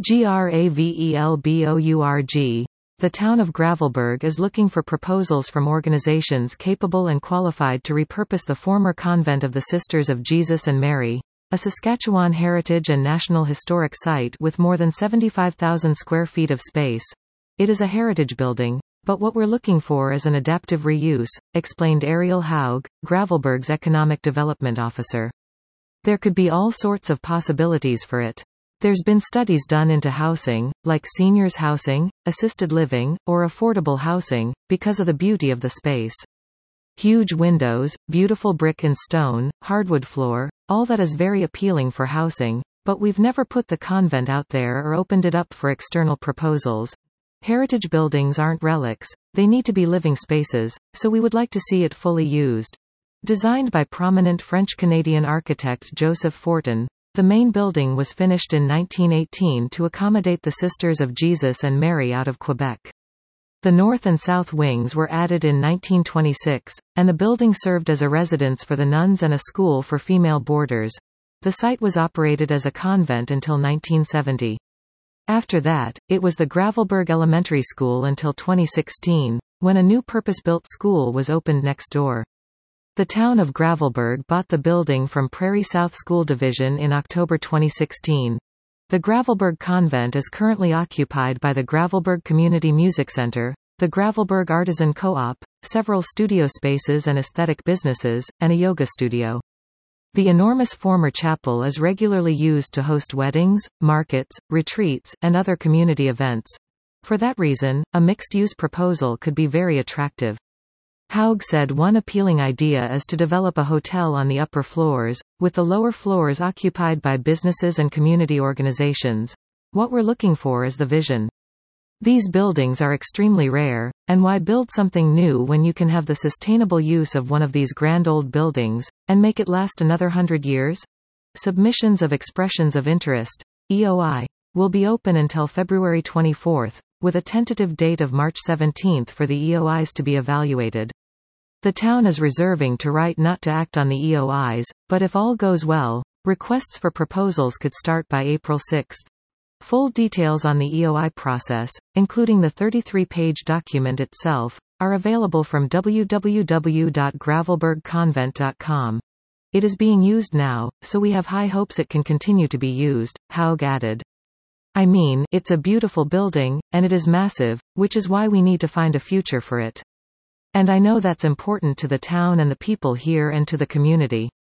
Gravelbourg. The town of Gravelbourg is looking for proposals from organizations capable and qualified to repurpose the former convent of the Sisters of Jesus and Mary, a Saskatchewan heritage and national historic site with more than 75,000 square feet of space. It is a heritage building, but what we're looking for is an adaptive reuse, explained Ariel Haug, Gravelbourg's economic development officer. There could be all sorts of possibilities for it. There's been studies done into housing, like seniors housing, assisted living, or affordable housing, because of the beauty of the space. Huge windows, beautiful brick and stone, hardwood floor, all that is very appealing for housing, but we've never put the convent out there or opened it up for external proposals. Heritage buildings aren't relics, they need to be living spaces, so we would like to see it fully used. Designed by prominent French-Canadian architect Joseph Fortin, the main building was finished in 1918 to accommodate the Sisters of Jesus and Mary out of Quebec. The north and south wings were added in 1926, and the building served as a residence for the nuns and a school for female boarders. The site was operated as a convent until 1970. After that, it was the Gravelbourg Elementary School until 2016, when a new purpose-built school was opened next door. The town of Gravelbourg bought the building from Prairie South School Division in October 2016. The Gravelbourg Convent is currently occupied by the Gravelbourg Community Music Center, the Gravelbourg Artisan Co-op, several studio spaces and aesthetic businesses, and a yoga studio. The enormous former chapel is regularly used to host weddings, markets, retreats, and other community events. For that reason, a mixed-use proposal could be very attractive. Haug said one appealing idea is to develop a hotel on the upper floors, with the lower floors occupied by businesses and community organizations. What we're looking for is the vision. These buildings are extremely rare, and why build something new when you can have the sustainable use of one of these grand old buildings, and make it last another 100 years? Submissions of expressions of interest, EOI, will be open until February 24, with a tentative date of March 17 for the EOIs to be evaluated. The town is reserving to write not to act on the EOIs, but if all goes well, requests for proposals could start by April 6. Full details on the EOI process, including the 33-page document itself, are available from www.gravelbourgconvent.com. It is being used now, so we have high hopes it can continue to be used, Haug added. I mean, it's a beautiful building, and it is massive, which is why we need to find a future for it. And I know that's important to the town and the people here and to the community.